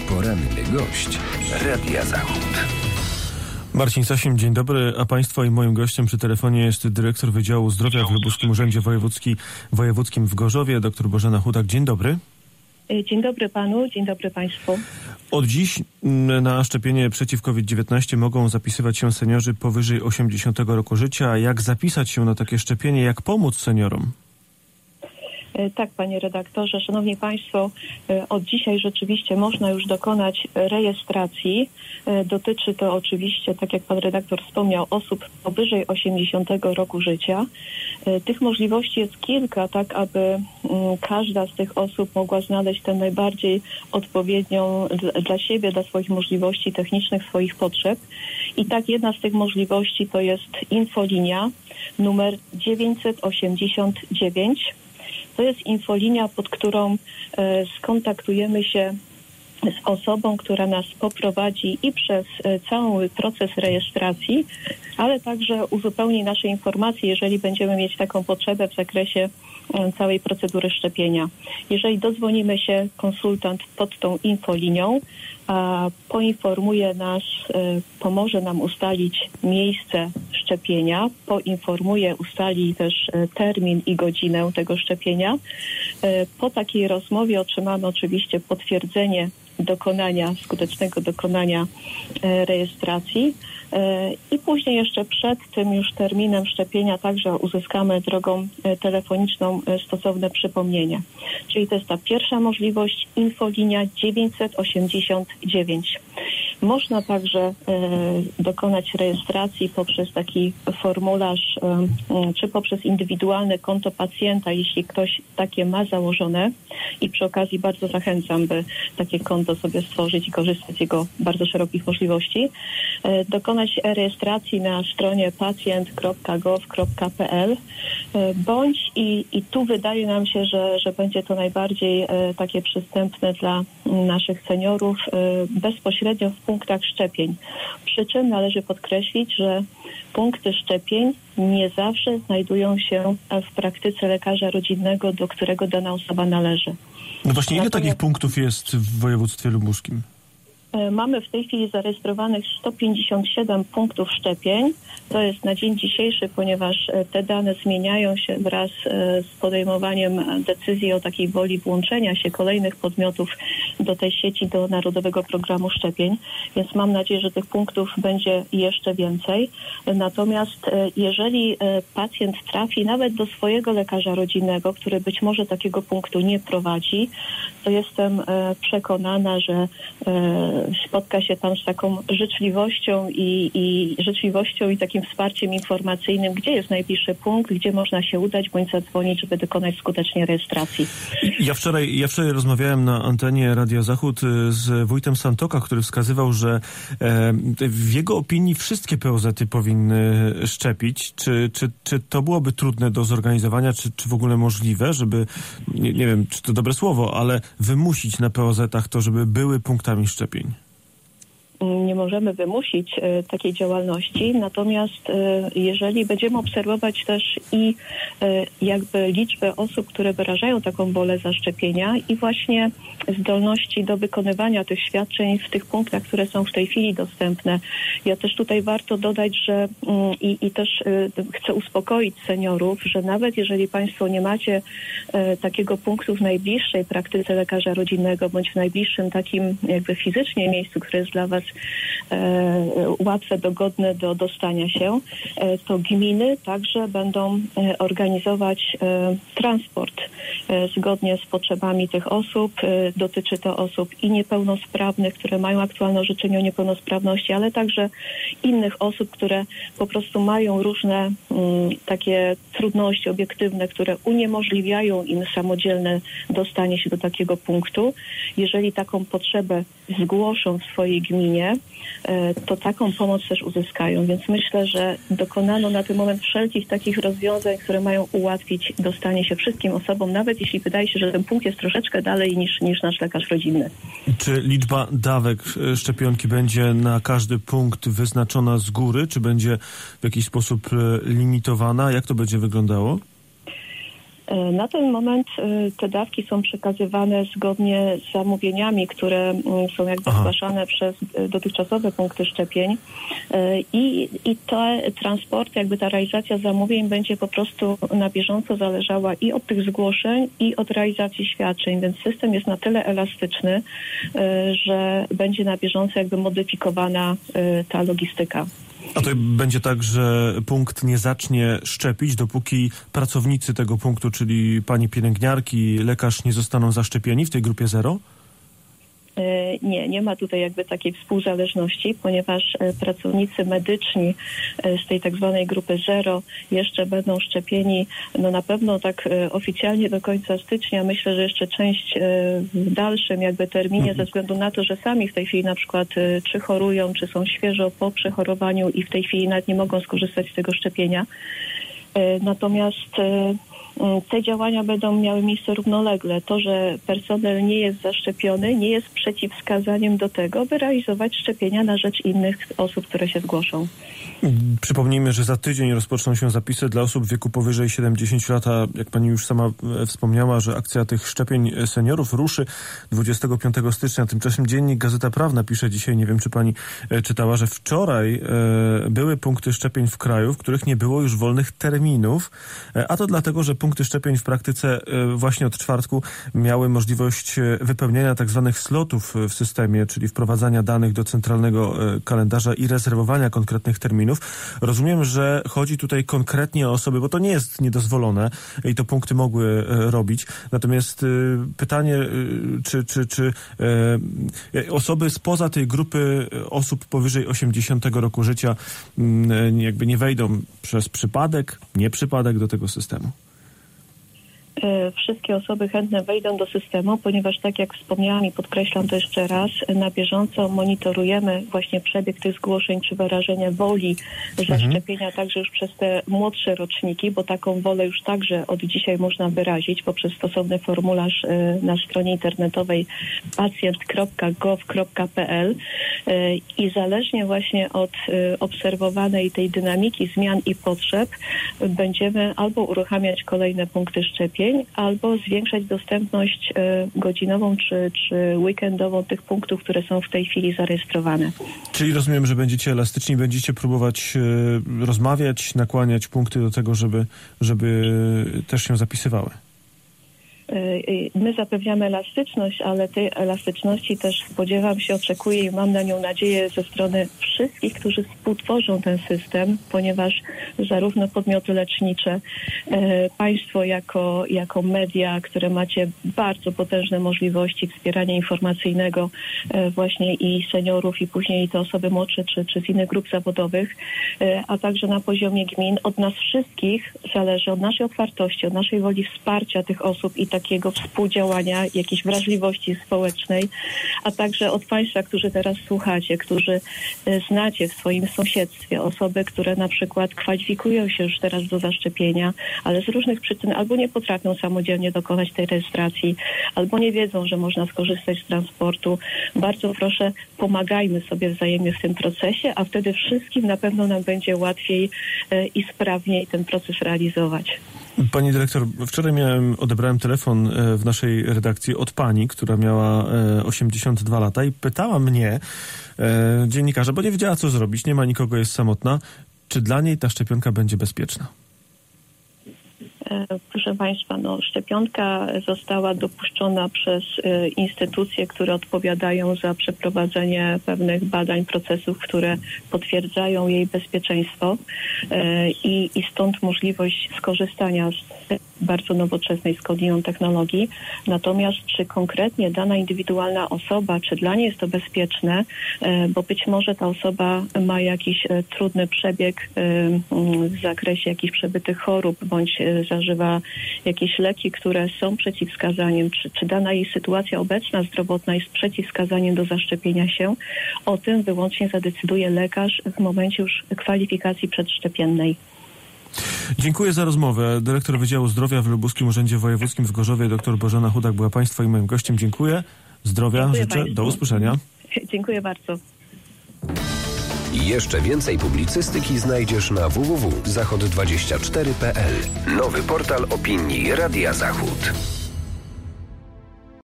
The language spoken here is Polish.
Poranny gość Radia Zachód. Marcin Sasim, dzień dobry, a Państwa i moim gościem przy telefonie jest dyrektor Wydziału Zdrowia w Lubuskim Urzędzie Wojewódzkim w Gorzowie, dr Bożena Hudak. Dzień dobry. Dzień dobry panu, dzień dobry państwu. Od dziś na szczepienie przeciw COVID-19 mogą zapisywać się seniorzy powyżej 80 roku życia. Jak zapisać się na takie szczepienie? Jak pomóc seniorom? Tak, panie redaktorze, szanowni państwo, od dzisiaj rzeczywiście można już dokonać rejestracji. Dotyczy to oczywiście, tak jak pan redaktor wspomniał, osób powyżej 80 roku życia. Tych możliwości jest kilka, tak aby każda z tych osób mogła znaleźć tę najbardziej odpowiednią dla siebie, dla swoich możliwości technicznych, swoich potrzeb. I tak jedna z tych możliwości to jest infolinia numer 989. To jest infolinia, pod którą skontaktujemy się z osobą, która nas poprowadzi i przez cały proces rejestracji, ale także uzupełni nasze informacje, jeżeli będziemy mieć taką potrzebę w zakresie całej procedury szczepienia. Jeżeli dodzwonimy się, konsultant pod tą infolinią poinformuje nas, pomoże nam ustalić miejsce szczepienia, ustali też termin i godzinę tego szczepienia. Po takiej rozmowie otrzymamy oczywiście potwierdzenie skutecznego dokonania rejestracji i później jeszcze przed tym już terminem szczepienia także uzyskamy drogą telefoniczną stosowne przypomnienie. Czyli to jest ta pierwsza możliwość, infolinia 989. Można także dokonać rejestracji poprzez taki formularz czy poprzez indywidualne konto pacjenta, jeśli ktoś takie ma założone, i przy okazji bardzo zachęcam, by takie konto sobie stworzyć i korzystać z jego bardzo szerokich możliwości. Dokonać rejestracji na stronie pacjent.gov.pl bądź i tu wydaje nam się, że będzie to najbardziej takie przystępne dla naszych seniorów bezpośrednio w punktach szczepień. Przy czym należy podkreślić, że punkty szczepień nie zawsze znajdują się w praktyce lekarza rodzinnego, do którego dana osoba należy. No właśnie, ile takich punktów jest w województwie lubuskim? Mamy w tej chwili zarejestrowanych 157 punktów szczepień. To jest na dzień dzisiejszy, ponieważ te dane zmieniają się wraz z podejmowaniem decyzji o takiej woli włączenia się kolejnych podmiotów do tej sieci, do Narodowego Programu Szczepień. Więc mam nadzieję, że tych punktów będzie jeszcze więcej. Natomiast jeżeli pacjent trafi nawet do swojego lekarza rodzinnego, który być może takiego punktu nie prowadzi, to jestem przekonana, że spotka się tam z taką życzliwością i takim wsparciem informacyjnym, gdzie jest najbliższy punkt, gdzie można się udać bądź zadzwonić, żeby dokonać skutecznie rejestracji. Ja wczoraj rozmawiałem na antenie Radia Zachód z wójtem Santoka, który wskazywał, że w jego opinii wszystkie POZ-y powinny szczepić. Czy to byłoby trudne do zorganizowania, czy w ogóle możliwe, żeby, nie wiem, czy to dobre słowo, ale wymusić na POZ-ach to, żeby były punktami szczepień? Nie możemy wymusić takiej działalności, natomiast jeżeli będziemy obserwować też i jakby liczbę osób, które wyrażają taką wolę zaszczepienia i właśnie zdolności do wykonywania tych świadczeń w tych punktach, które są w tej chwili dostępne. Ja też tutaj warto dodać, że i też chcę uspokoić seniorów, że nawet jeżeli państwo nie macie takiego punktu w najbliższej praktyce lekarza rodzinnego bądź w najbliższym takim jakby fizycznie miejscu, które jest dla was łatwe, dogodne do dostania się, to gminy także będą organizować transport zgodnie z potrzebami tych osób. Dotyczy to osób i niepełnosprawnych, które mają aktualne orzeczenie o niepełnosprawności, ale także innych osób, które po prostu mają różne takie trudności obiektywne, które uniemożliwiają im samodzielne dostanie się do takiego punktu. Jeżeli taką potrzebę zgłoszą w swojej gminie, to taką pomoc też uzyskają. Więc myślę, że dokonano na ten moment wszelkich takich rozwiązań, które mają ułatwić dostanie się wszystkim osobom, nawet jeśli wydaje się, że ten punkt jest troszeczkę dalej niż nasz lekarz rodzinny. Czy liczba dawek szczepionki będzie na każdy punkt wyznaczona z góry, czy będzie w jakiś sposób limitowana? Jak to będzie wyglądało? Na ten moment te dawki są przekazywane zgodnie z zamówieniami, które są jakby zgłaszane przez dotychczasowe punkty szczepień i te transporty, jakby ta realizacja zamówień będzie po prostu na bieżąco zależała i od tych zgłoszeń, i od realizacji świadczeń, więc system jest na tyle elastyczny, że będzie na bieżąco jakby modyfikowana ta logistyka. A to będzie tak, że punkt nie zacznie szczepić, dopóki pracownicy tego punktu, czyli pani pielęgniarki, lekarz nie zostaną zaszczepieni w tej grupie 0? Nie ma tutaj jakby takiej współzależności, ponieważ pracownicy medyczni z tej tak zwanej grupy 0 jeszcze będą szczepieni, no na pewno tak oficjalnie do końca stycznia. Myślę, że jeszcze część w dalszym jakby terminie, ze względu na to, że sami w tej chwili na przykład czy chorują, czy są świeżo po przechorowaniu i w tej chwili nawet nie mogą skorzystać z tego szczepienia. Natomiast te działania będą miały miejsce równolegle. To, że personel nie jest zaszczepiony, nie jest przeciwwskazaniem do tego, by realizować szczepienia na rzecz innych osób, które się zgłoszą. Przypomnijmy, że za tydzień rozpoczną się zapisy dla osób w wieku powyżej 70 lat, a jak pani już sama wspomniała, że akcja tych szczepień seniorów ruszy 25 stycznia. Tymczasem Dziennik Gazeta Prawna pisze dzisiaj, nie wiem czy pani czytała, że wczoraj były punkty szczepień w kraju, w których nie było już wolnych terminów, a to dlatego, że punkty szczepień w praktyce właśnie od czwartku miały możliwość wypełnienia tak zwanych slotów w systemie, czyli wprowadzania danych do centralnego kalendarza i rezerwowania konkretnych terminów. Rozumiem, że chodzi tutaj konkretnie o osoby, bo to nie jest niedozwolone i to punkty mogły robić. Natomiast pytanie, czy osoby spoza tej grupy osób powyżej 80 roku życia jakby nie wejdą przez przypadek, nie przypadek do tego systemu? Wszystkie osoby chętne wejdą do systemu, ponieważ tak jak wspomniałam i podkreślam to jeszcze raz, na bieżąco monitorujemy właśnie przebieg tych zgłoszeń czy wyrażenia woli zaszczepienia także już przez te młodsze roczniki, bo taką wolę już także od dzisiaj można wyrazić poprzez stosowny formularz na stronie internetowej pacjent.gov.pl i zależnie właśnie od obserwowanej tej dynamiki zmian i potrzeb będziemy albo uruchamiać kolejne punkty szczepień, albo zwiększać dostępność godzinową czy weekendową tych punktów, które są w tej chwili zarejestrowane. Czyli rozumiem, że będziecie elastyczni, będziecie próbować rozmawiać, nakłaniać punkty do tego, żeby też się zapisywały. My zapewniamy elastyczność, ale tej elastyczności też spodziewam się, oczekuję i mam na nią nadzieję ze strony wszystkich, którzy współtworzą ten system, ponieważ zarówno podmioty lecznicze, państwo jako media, które macie bardzo potężne możliwości wspierania informacyjnego właśnie i seniorów, i później te osoby młodsze czy z innych grup zawodowych, a także na poziomie gmin, od nas wszystkich zależy, od naszej otwartości, od naszej woli wsparcia tych osób i takiego współdziałania, jakiejś wrażliwości społecznej, a także od Państwa, którzy teraz słuchacie, którzy znacie w swoim sąsiedztwie osoby, które na przykład kwalifikują się już teraz do zaszczepienia, ale z różnych przyczyn albo nie potrafią samodzielnie dokonać tej rejestracji, albo nie wiedzą, że można skorzystać z transportu. Bardzo proszę, pomagajmy sobie wzajemnie w tym procesie, a wtedy wszystkim na pewno nam będzie łatwiej i sprawniej ten proces realizować. Pani dyrektor, wczoraj odebrałem telefon w naszej redakcji od pani, która miała 82 lata i pytała mnie, dziennikarza, bo nie wiedziała co zrobić, nie ma nikogo, jest samotna, czy dla niej ta szczepionka będzie bezpieczna? Proszę Państwa, szczepionka została dopuszczona przez instytucje, które odpowiadają za przeprowadzenie pewnych badań, procesów, które potwierdzają jej bezpieczeństwo i stąd możliwość skorzystania z bardzo nowoczesnej, skądinąd technologii. Natomiast czy konkretnie dana indywidualna osoba, czy dla niej jest to bezpieczne, bo być może ta osoba ma jakiś trudny przebieg w zakresie jakichś przebytych chorób, bądź zażywa jakieś leki, które są przeciwwskazaniem, czy dana jej sytuacja obecna zdrowotna jest przeciwwskazaniem do zaszczepienia się, o tym wyłącznie zadecyduje lekarz w momencie już kwalifikacji przedszczepiennej. Dziękuję za rozmowę. Dyrektor Wydziału Zdrowia w Lubuskim Urzędzie Wojewódzkim w Gorzowie, dr Bożena Hudak, była Państwa i moim gościem. Dziękuję. Zdrowia życzę. Do usłyszenia. Dziękuję bardzo. Jeszcze więcej publicystyki znajdziesz na www.zachod24.pl. Nowy portal opinii Radia Zachód.